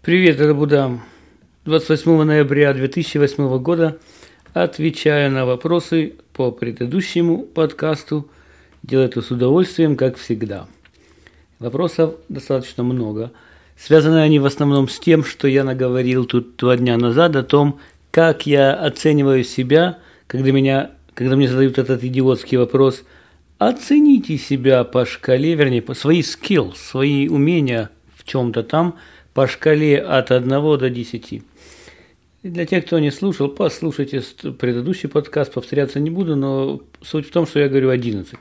Привет, это Будам. 28 ноября 2008 года отвечаю на вопросы по предыдущему подкасту. Делаю это с удовольствием, как всегда. Вопросов достаточно много. Связаны они в основном с тем, что я наговорил тут 2 дня назад о том, как я оцениваю себя, когда мне задают этот идиотский вопрос. Оцените себя по шкале, вернее, по свои skills, свои умения в чем-то там, по шкале от 1 до 10. И для тех, кто не слушал, послушайте предыдущий подкаст, повторяться не буду, но суть в том, что я говорю 11.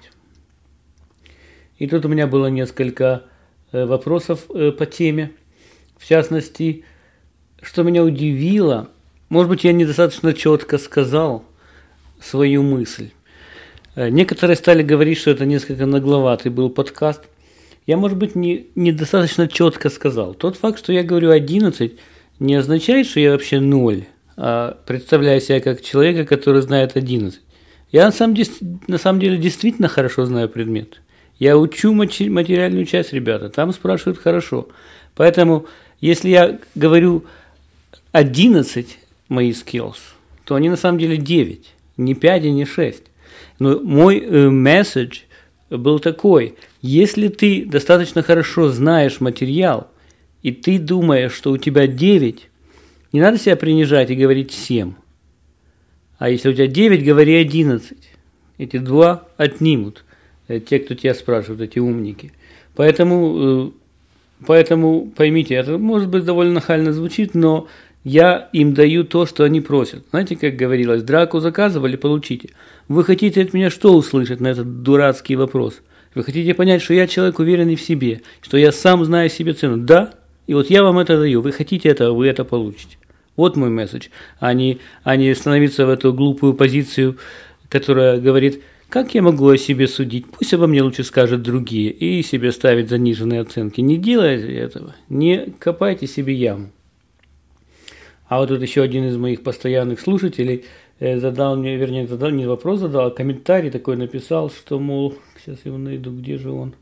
И тут у меня было несколько вопросов по теме. В частности, что меня удивило, может быть, я недостаточно четко сказал свою мысль. Некоторые стали говорить, что это несколько нагловатый был подкаст. Я, может быть, недостаточно четко сказал. Тот факт, что я говорю 11, не означает, что я вообще 0, а представляю себя как человека, который знает 11. Я на самом деле действительно хорошо знаю предмет. Я учу материальную часть, ребята, там спрашивают хорошо. Поэтому, если я говорю 11 мои skills, то они на самом деле 9, не 5 и не 6. Но мой месседж был такой: если ты достаточно хорошо знаешь материал, и ты думаешь, что у тебя 9, не надо себя принижать и говорить 7. А если у тебя 9, говори 11. Эти 2 отнимут те, кто тебя спрашивают, эти умники. Поэтому поймите, это может быть довольно нахально звучит, но я им даю то, что они просят. Знаете, как говорилось, драку заказывали, получите. Вы хотите от меня что услышать на этот дурацкий вопрос? Вы хотите понять, что я человек уверенный в себе, что я сам знаю себе цену? Да, и вот я вам это даю. Вы хотите этого, вы это получите. Вот мой месседж, а не становиться в эту глупую позицию, которая говорит: как я могу о себе судить? Пусть обо мне лучше скажут другие, и себе ставить заниженные оценки. Не делайте этого, не копайте себе яму. А вот тут еще один из моих постоянных слушателей задал мне, вернее, не вопрос задал, а комментарий такой написал, что, мол, сейчас я его найду, где же он?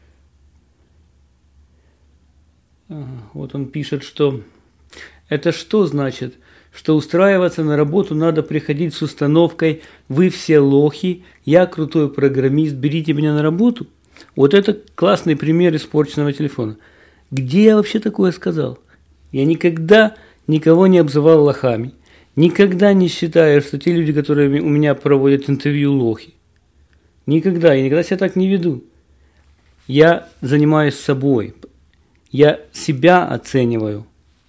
Вот он пишет, что это что значит? Что устраиваться на работу надо приходить с установкой: вы все лохи, я крутой программист, берите меня на работу? Вот это классный пример испорченного телефона. Где я вообще такое сказал? Я никогда никого не обзывал лохами. Никогда не считаю, что те люди, которые у меня проводят интервью, лохи. Никогда. Я никогда себя так не веду. Я занимаюсь собой. Я себя оцениваю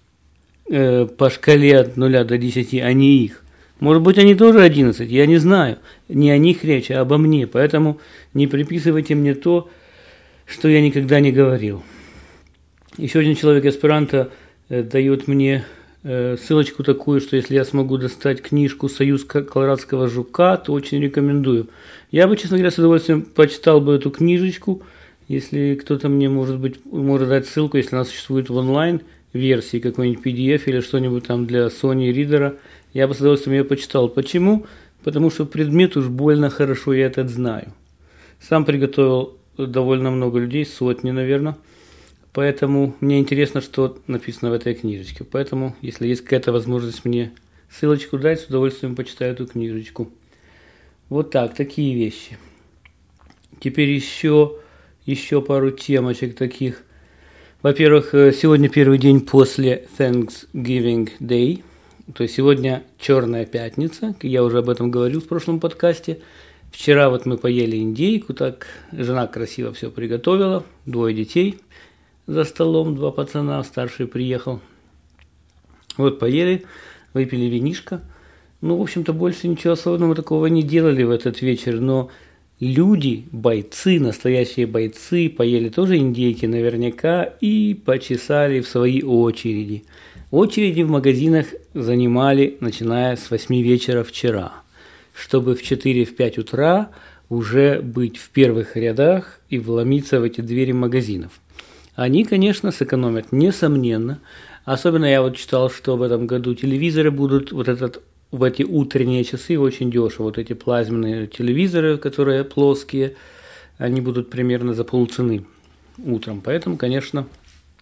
по шкале от 0 до 10, а не их. Может быть, они тоже 11, я не знаю. Не о них речь, а обо мне. Поэтому не приписывайте мне то, что я никогда не говорил. Еще один человек эсперанто дает мне ссылочку такую, что если я смогу достать книжку «Союз колорадского жука», то очень рекомендую. Я бы, честно говоря, с удовольствием почитал бы эту книжечку, если кто-то мне, может дать ссылку, если она существует в онлайн-версии, какой-нибудь PDF или что-нибудь там для Sony Reader, я бы с удовольствием ее почитал. Почему? Потому что предмет уж больно хорошо, я этот знаю. Сам приготовил довольно много людей, сотни, наверное. Поэтому мне интересно, что написано в этой книжечке. Поэтому, если есть какая-то возможность мне ссылочку дать, с удовольствием почитаю эту книжечку. Вот так, такие вещи. Теперь еще пару темочек таких. Во-первых, сегодня первый день после Thanksgiving Day. То есть сегодня Черная пятница. Я уже об этом говорил в прошлом подкасте. Вчера вот мы поели индейку, так жена красиво все приготовила. 2 детей. За столом 2 пацана, старший приехал. Вот поели, выпили винишко. Ну, в общем-то, больше ничего особенного такого не делали в этот вечер. Но люди, бойцы, настоящие бойцы, поели тоже индейки наверняка и почесали в свои очереди. Очереди в магазинах занимали, начиная с 8 вечера вчера, чтобы в 4-5 утра уже быть в первых рядах и вломиться в эти двери магазинов. Они, конечно, сэкономят, несомненно. Особенно я вот читал, что в этом году телевизоры будут в эти утренние часы очень дешево. Вот эти плазменные телевизоры, которые плоские, они будут примерно за полцены утром. Поэтому, конечно,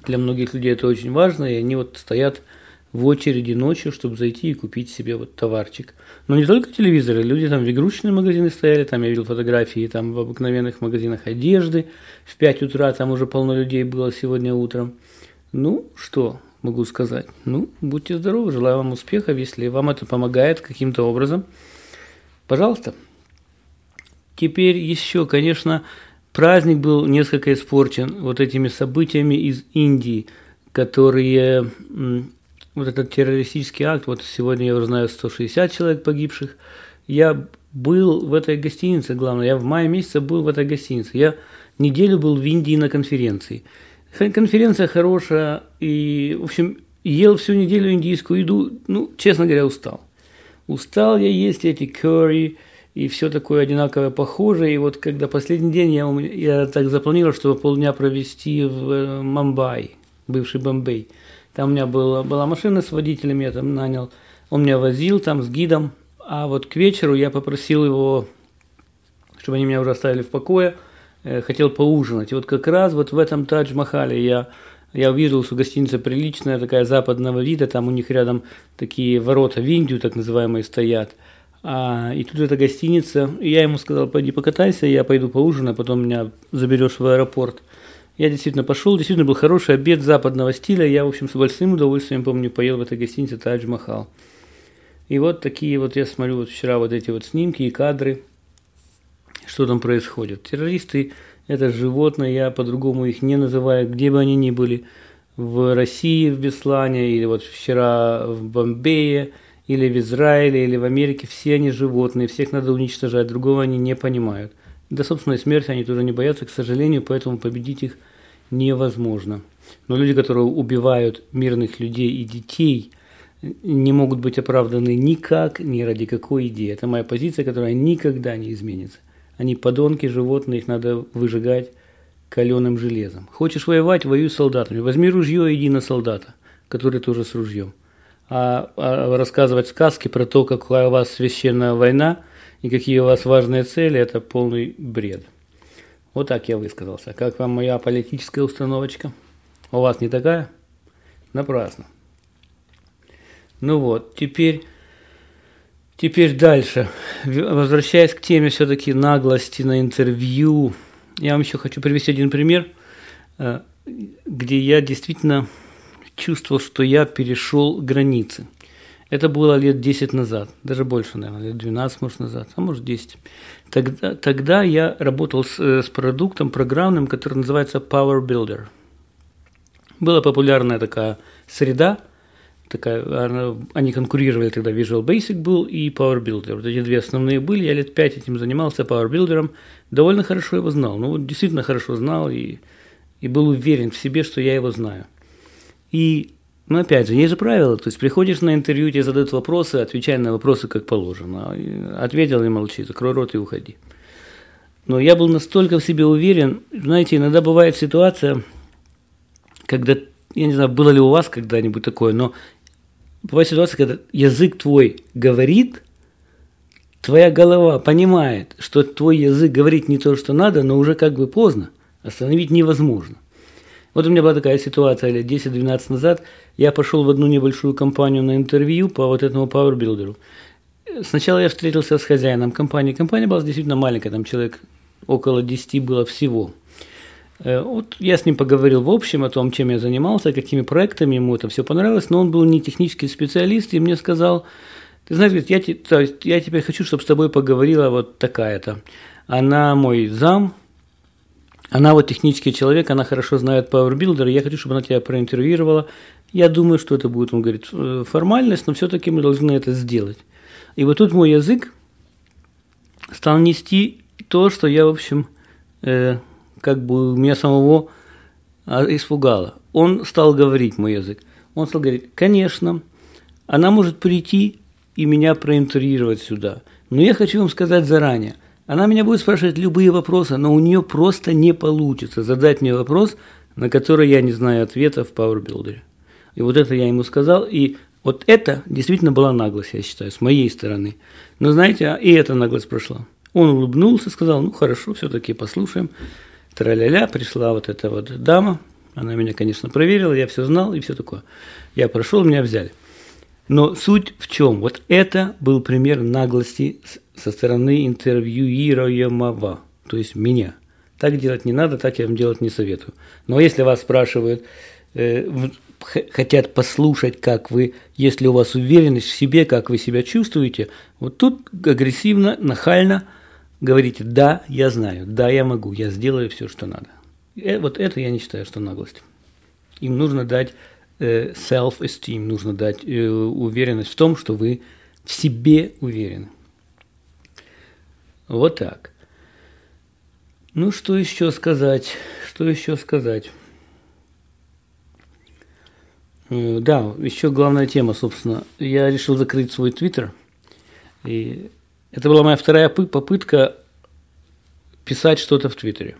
Для многих людей это очень важно, и они вот стоят в очереди ночью, чтобы зайти и купить себе вот товарчик. Но не только телевизоры, люди там в игрушечные магазины стояли, там я видел фотографии, там в обыкновенных магазинах одежды. В 5 утра там уже полно людей было сегодня утром. Ну, что могу сказать? Ну, будьте здоровы, желаю вам успехов, если вам это помогает каким-то образом. Пожалуйста. Теперь еще, конечно, праздник был несколько испорчен вот этими событиями из Индии, которые, вот этот террористический акт, вот сегодня я уже знаю 160 человек погибших. Я был в этой гостинице, главное, я в мае месяце был в этой гостинице. Я неделю был в Индии на конференции. Конференция хорошая, и, в общем, ел всю неделю индийскую еду, ну, честно говоря, устал. Устал я есть эти curry и все такое одинаковое, похожее. И вот когда последний день я так запланировал, чтобы полдня провести в Мумбаи, бывший Бомбей. Там у меня была машина с водителем, я там нанял. Он меня возил там с гидом. А вот к вечеру я попросил его, чтобы они меня уже оставили в покое. Хотел поужинать. И вот как раз вот в этом Тадж-Махале я увидел, что гостиница приличная, такая западного вида. Там у них рядом такие ворота в Индию, так называемые, стоят. И тут эта гостиница, и я ему сказал, пойди покатайся, я пойду поужинаю, потом меня заберешь в аэропорт. Я действительно пошел, действительно был хороший обед западного стиля, я, в общем, с большим удовольствием, помню, поел в этой гостинице Тадж-Махал. И вот такие вот, я смотрю, вот вчера вот эти вот снимки и кадры, что там происходит. Террористы – это животные, я по-другому их не называю, где бы они ни были, в России, в Беслане, или вот вчера в Бомбее, или в Израиле, или в Америке, все они животные, всех надо уничтожать, другого они не понимают. До собственной смерти они тоже не боятся, к сожалению, поэтому победить их невозможно. Но люди, которые убивают мирных людей и детей, не могут быть оправданы никак, ни ради какой идеи. Это моя позиция, которая никогда не изменится. Они подонки, животные, их надо выжигать каленым железом. Хочешь воевать, воюй с солдатами. Возьми ружье и иди на солдата, который тоже с ружьем. А рассказывать сказки про то, какая у вас священная война и какие у вас важные цели, это полный бред. Вот так я высказался. Как вам моя политическая установочка? У вас не такая? Напрасно. Ну вот, теперь дальше. Возвращаясь к теме все-таки наглости на интервью, я вам еще хочу привести один пример, где я действительно чувствовал, что я перешел границы. Это было лет 10 назад, даже больше, наверное, лет 12, может, назад, а может, 10. Тогда я работал с продуктом программным, который называется Power Builder. Была популярная такая среда, они конкурировали тогда, Visual Basic был и Power Builder. Вот эти две основные были, я лет 5 этим занимался, Power Builder, довольно хорошо его знал, ну вот действительно хорошо знал и был уверен в себе, что я его знаю. И, ну, опять же, есть же правила, то есть приходишь на интервью, тебе задают вопросы, отвечай на вопросы как положено. Ответил и молчи, закрой рот и уходи. Но я был настолько в себе уверен, знаете, иногда бывает ситуация, когда, я не знаю, было ли у вас когда-нибудь такое, но бывает ситуация, когда язык твой говорит, твоя голова понимает, что твой язык говорит не то, что надо, но уже как бы поздно, остановить невозможно. Вот у меня была такая ситуация лет 10-12 назад. Я пошел в одну небольшую компанию на интервью по вот этому Power Builder. Сначала я встретился с хозяином компании. Компания была действительно маленькая, там человек около 10 было всего. Вот я с ним поговорил в общем о том, чем я занимался, какими проектами, ему это все понравилось, но он был не технический специалист, и мне сказал, ты знаешь, говорит, я теперь хочу, чтобы с тобой поговорила вот такая-то. Она мой зам. Она вот технический человек, она хорошо знает Power Builder, я хочу, чтобы она тебя проинтервьюировала. Я думаю, что это будет, он говорит, формальность, но все-таки мы должны это сделать. И вот тут мой язык стал нести то, что я, в общем, как бы меня самого испугало. Он стал говорить, мой язык. Он стал говорить, конечно, она может прийти и меня проинтервьюировать сюда, но я хочу вам сказать заранее, она меня будет спрашивать любые вопросы, но у нее просто не получится задать мне вопрос, на который я не знаю ответа в Power Builder. И вот это я ему сказал, и вот это действительно была наглость, я считаю, с моей стороны. Но знаете, и эта наглость прошла. Он улыбнулся, сказал, ну хорошо, все-таки послушаем. Тра-ля-ля, пришла вот эта вот дама, Она меня, конечно, проверила, я все знал и все такое. Я прошел, меня взяли. Но суть в чем? Вот это был пример наглости со стороны интервьюируемого, то есть меня. Так делать не надо, так я вам делать не советую. Но если вас спрашивают, хотят послушать, как вы, если у вас уверенность в себе, как вы себя чувствуете, вот тут агрессивно, нахально говорите: да, я знаю, да, я могу, я сделаю все, что надо. Вот это я не считаю, что наглость. Им нужно дать self-esteem, нужно дать уверенность в том, что вы в себе уверены. Вот так. Ну, что еще сказать? Что еще сказать? Да, еще главная тема, собственно. Я решил закрыть свой твиттер. И это была моя вторая попытка писать что-то в твиттере.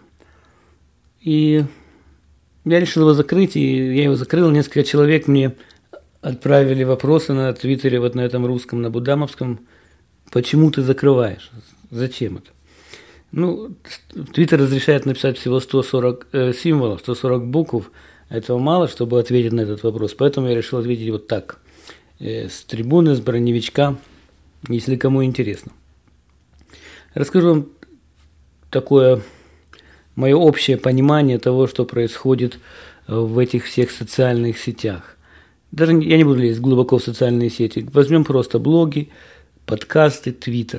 И я решил его закрыть, и я его закрыл. Несколько человек мне отправили вопросы на твиттере, вот на этом русском, на будамовском. Почему ты закрываешь? Зачем это? Ну, твиттер разрешает написать всего 140 символов, 140 букв. Этого мало, чтобы ответить на этот вопрос. Поэтому я решил ответить вот так. С трибуны, с броневичка, если кому интересно. Расскажу вам такое мое общее понимание того, что происходит в этих всех социальных сетях. Даже я не буду лезть глубоко в социальные сети. Возьмем просто блоги, подкасты, твиттер.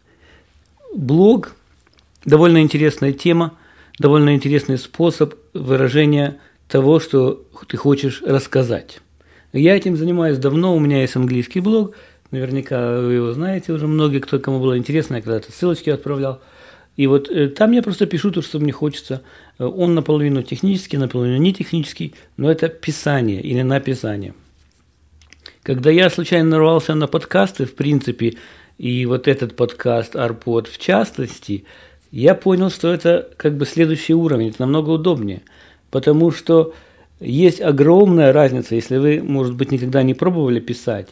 Блог – довольно интересная тема, довольно интересный способ выражения того, что ты хочешь рассказать. Я этим занимаюсь давно, у меня есть английский блог, наверняка вы его знаете уже, многие, кому было интересно, я когда-то ссылочки отправлял. И вот там я просто пишу то, что мне хочется. Он наполовину технический, наполовину не технический, но это писание или написание. Когда я случайно нарвался на подкасты, в принципе, и вот этот подкаст Арпод в частности, я понял, что это как бы следующий уровень, это намного удобнее. Потому что есть огромная разница, если вы, может быть, никогда не пробовали писать,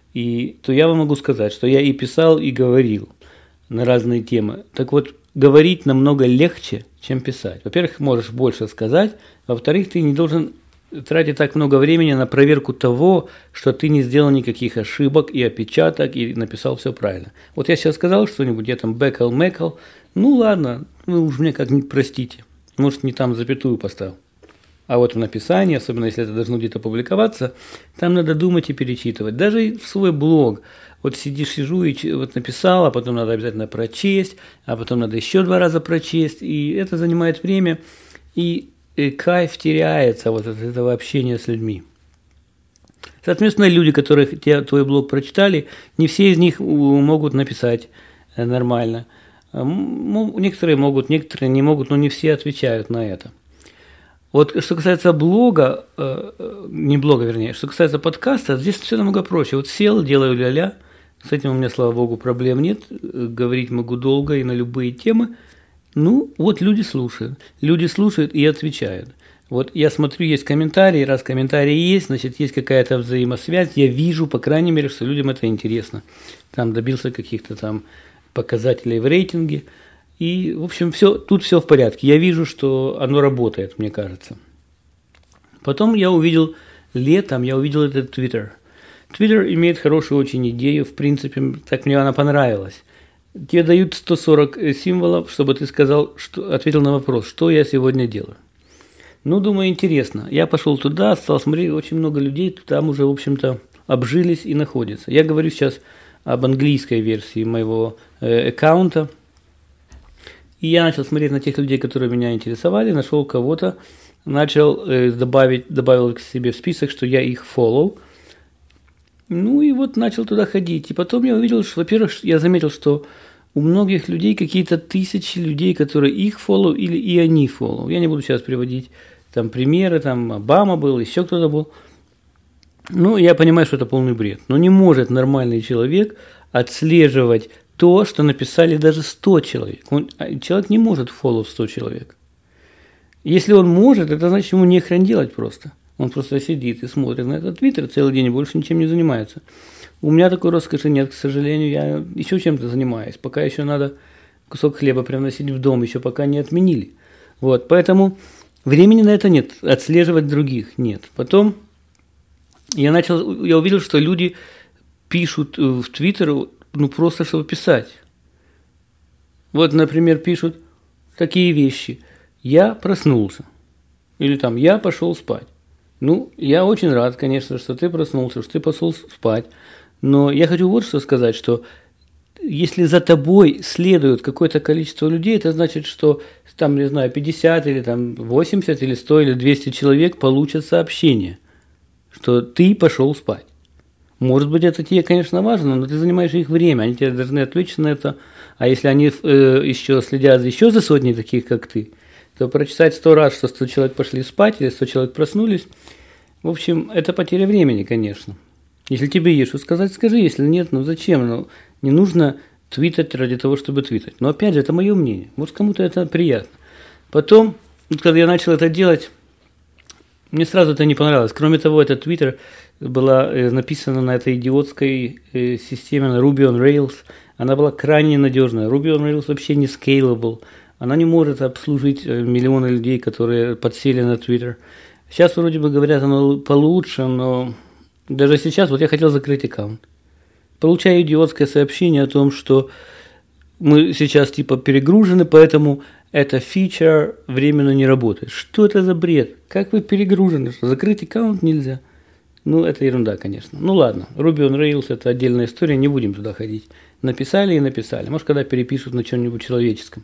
то я вам могу сказать, что я и писал, и говорил на разные темы. Так вот, говорить намного легче, чем писать. Во-первых, можешь больше сказать, во-вторых, ты не должен тратить так много времени на проверку того, что ты не сделал никаких ошибок и опечаток, и написал все правильно. Вот я сейчас сказал что-нибудь, я там бэкал-мэкал, ну ладно, вы уж мне как-нибудь простите, может, не там запятую поставил. А вот в написании, особенно если это должно где-то публиковаться, там надо думать и перечитывать. Даже в свой блог. Вот сижу и вот написал, а потом надо обязательно прочесть, а потом надо еще 2 раза прочесть. И это занимает время, и кайф теряется вот от этого общения с людьми. Соответственно, люди, которые твой блог прочитали, не все из них могут написать нормально. Некоторые могут, некоторые не могут, но не все отвечают на это. Вот что касается блога, не блога, вернее, что касается подкаста, здесь все намного проще. Вот сел, делаю ля-ля, с этим у меня, слава богу, проблем нет, говорить могу долго и на любые темы. Ну, вот люди слушают и отвечают. Вот я смотрю, есть комментарии, раз комментарии есть, значит, есть какая-то взаимосвязь, я вижу, по крайней мере, что людям это интересно. Там добился каких-то там показателей в рейтинге. И, в общем, тут все в порядке. Я вижу, что оно работает, мне кажется. Потом я увидел этот Twitter. Twitter имеет хорошую очень идею, в принципе, так мне она понравилась. Тебе дают 140 символов, чтобы ты ответил на вопрос, что я сегодня делаю. Ну, думаю, интересно. Я пошел туда, стал смотреть, очень много людей там уже, в общем-то, обжились и находятся. Я говорю сейчас об английской версии моего аккаунта. И я начал смотреть на тех людей, которые меня интересовали, нашел кого-то, добавил к себе в список, что я их follow. Ну и вот начал туда ходить. И потом я увидел, что, во-первых, я заметил, что у многих людей какие-то тысячи людей, которые их follow или и они follow. Я не буду сейчас приводить там примеры, там Обама был, еще кто-то был. Ну, я понимаю, что это полный бред. Но не может нормальный человек отслеживать то, что написали даже 100 человек. Человек не может фоллоу 100 человек. Если он может, это значит, ему не хрен делать просто. Он просто сидит и смотрит на этот твиттер целый день и больше ничем не занимается. У меня такой роскоши нет, к сожалению, я еще чем-то занимаюсь. Пока еще надо кусок хлеба приносить в дом, еще пока не отменили. Вот, поэтому Времени на это нет, отслеживать других нет. Потом я увидел, что люди пишут в Твиттер, просто чтобы писать. Вот, например, пишут такие вещи. Я проснулся. Или там, я пошел спать. Я очень рад, конечно, что ты проснулся, что ты пошел спать. Но я хочу вот что сказать, что если за тобой следует какое-то количество людей, это значит, что там, не знаю, 50 или там 80 или 100 или 200 человек получат сообщение, что ты пошел спать. Может быть, это тебе, конечно, важно, но ты занимаешь их время, они тебя должны отвлечься на это. А если они еще следят еще за сотней таких, как ты, то прочитать 100 раз, что 100 человек пошли спать или 100 человек проснулись, в общем, это потеря времени, конечно. Если тебе есть что сказать, скажи, если нет, зачем? Не нужно твитать ради того, чтобы твитать. Но опять же, это мое мнение. Может, кому-то это приятно. Потом, когда я начал это делать, мне сразу это не понравилось. Кроме того, этот твиттер была написана на этой идиотской системе, на Ruby on Rails. Она была крайне надежная. Ruby on Rails вообще не scalable. Она не может обслужить миллионы людей, которые подсели на Twitter. Сейчас вроде бы говорят, оно получше, но даже сейчас я хотел закрыть аккаунт. Получаю идиотское сообщение о том, что мы сейчас перегружены, поэтому эта фича временно не работает. Что это за бред? Как вы перегружены? Что, закрыть аккаунт нельзя? Это ерунда, конечно. Ладно, Ruby on Rails – это отдельная история, не будем туда ходить. Написали и написали. Может, когда перепишут на чем-нибудь человеческом.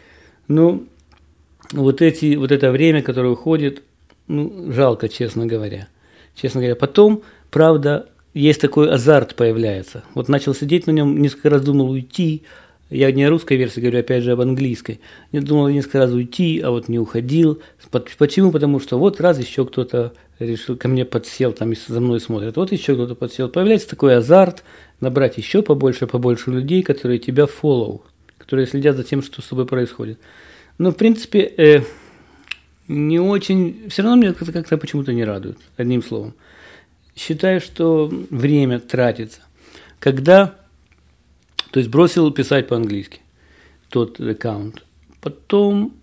Вот это время, которое уходит, жалко, честно говоря. Потом, правда, есть такой азарт появляется. Начал сидеть на нем, несколько раз думал уйти. Я не о русской версии говорю, опять же, об английской. Я думал несколько раз уйти, а не уходил. Почему? Потому что раз еще кто-то решил, ко мне подсел, там за мной смотрят. Еще кто-то подсел. Появляется такой азарт набрать еще побольше людей, которые тебя follow, которые следят за тем, что с тобой происходит. Но, в принципе, не очень... Все равно меня это как-то почему-то не радует, одним словом. Считаю, что время тратится. Когда, бросил писать по-английски тот аккаунт. Потом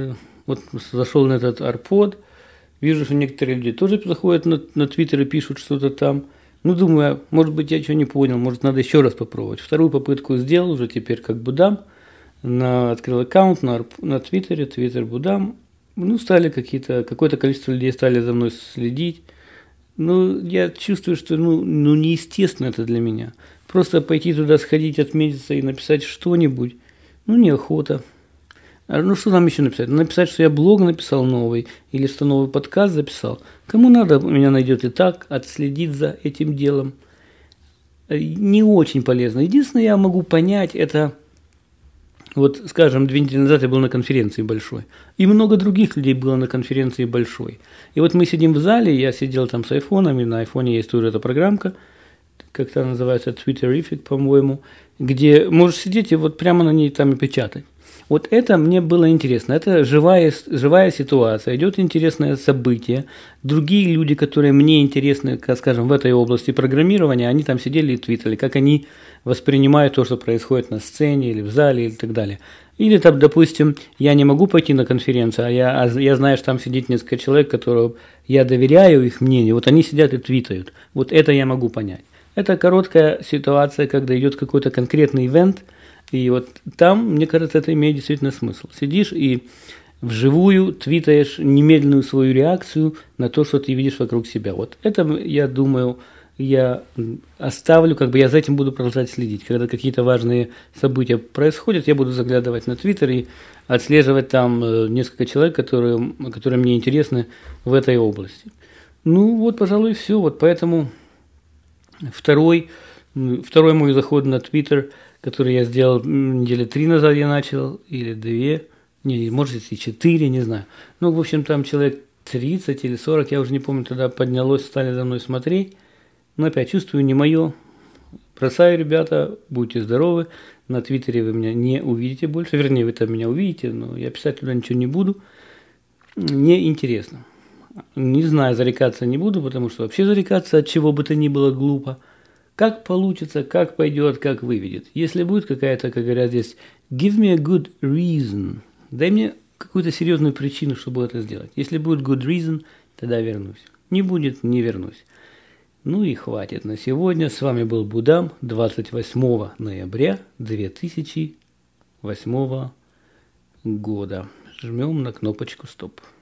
зашел на этот арпод, вижу, что некоторые люди тоже заходят на Твиттер и пишут что-то там. Думаю, может быть, я чего не понял, может, надо еще раз попробовать. Вторую попытку сделал, уже теперь как Будам. Открыл аккаунт на Твиттере, Твиттер Будам. Стали какое-то количество людей стали за мной следить. Я чувствую, что неестественно это для меня. Просто пойти туда, сходить, отметиться и написать что-нибудь, неохота. Что там еще написать? Написать, что я блог написал новый, или что новый подкаст записал. Кому надо, меня найдет и так, отследить за этим делом. Не очень полезно. Единственное, я могу понять, это... скажем, 2 недели назад я был на конференции большой. И много других людей было на конференции большой. И мы сидим в зале, я сидел там с айфоном, и на айфоне есть тоже эта программка, как-то называется Twitterific, по-моему, где можешь сидеть и прямо на ней там и печатать. Это мне было интересно. Это живая ситуация, идет интересное событие. Другие люди, которые мне интересны, скажем, в этой области программирования, они там сидели и твитали, как они воспринимают то, что происходит на сцене или в зале и так далее. Или там, допустим, я не могу пойти на конференцию, а я знаю, что там сидит несколько человек, которым я доверяю их мнению, они сидят и твитают. Это я могу понять. Это короткая ситуация, когда идет какой-то конкретный ивент, и там, мне кажется, это имеет действительно смысл. Сидишь и вживую твитаешь немедленную свою реакцию на то, что ты видишь вокруг себя. Это, я думаю, я оставлю, я за этим буду продолжать следить. Когда какие-то важные события происходят, я буду заглядывать на Твиттер и отслеживать там несколько человек, которые мне интересны в этой области. Пожалуй, все. Поэтому второй мой заход на Твиттер, который я сделал недели 3 назад, я начал, или 2, может и 4, не знаю. В общем, там человек 30 или 40, я уже не помню, тогда поднялось, стали за мной смотреть. Но опять чувствую, не мое. Бросаю, ребята, будьте здоровы. На Твиттере вы меня не увидите больше. Вернее, вы там меня увидите, но я писать туда ничего не буду. Неинтересно. Не знаю, зарекаться не буду, потому что вообще зарекаться от чего бы то ни было глупо. Как получится, как пойдет, как выведет. Если будет какая-то, как говорят здесь, give me a good reason. Дай мне какую-то серьезную причину, чтобы это сделать. Если будет good reason, тогда вернусь. Не будет, не вернусь. Ну и хватит на сегодня. С вами был Будам 28 ноября 2008 года. Жмем на кнопочку стоп.